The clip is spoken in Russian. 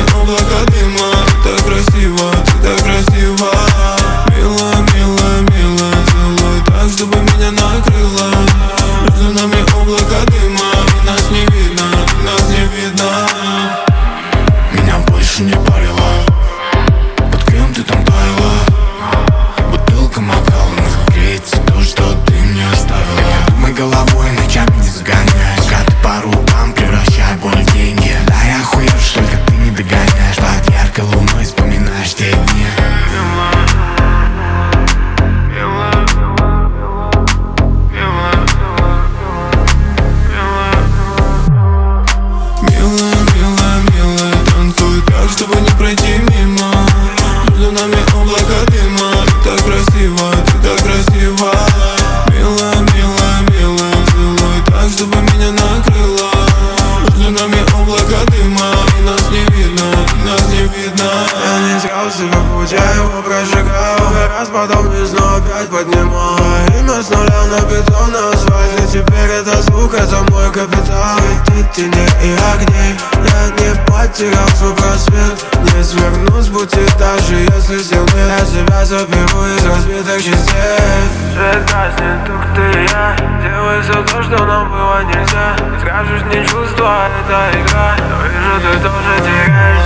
облака дыма. Так красиво, ты так красиво. Милая, милая, милая, целуй так, чтобы меня накрыло. Между нами облака дыма, и нас не видно, нас не видно. Меня больше не парило, под кем ты там таяла. Бутылка макала, нас греется то, что ты мне оставила. Мы головой ночами не загоняешь, пока ты по рукам превращай боль в деньги. Да я охуевший, только ты не догоняешь. Под яркой луной вспоминаешь те дни. Чтобы не пройти мимо. Между нами облака дыма. Так красиво, ты так красиво. Милая, милая, милая, целуй так, чтобы меня накрыло. Между нами облака дыма, и нас не видно, нас не видно. Я не искал себе путь, я его прожигал. Раз потом весну опять поднимал. Имя с нуля на бетон, на асфальте. Теперь это звук, это мой капитал. Ведь тени и огней, я не потерял свой просвет. Не сверну с пути, даже если сил нет. Я себя заберу из разбитых частей. Свет гаснет, только ты и я. Делай все то, что нам было нельзя. Скажешь, не чувства, это игра. Но вижу, ты тоже теряешь.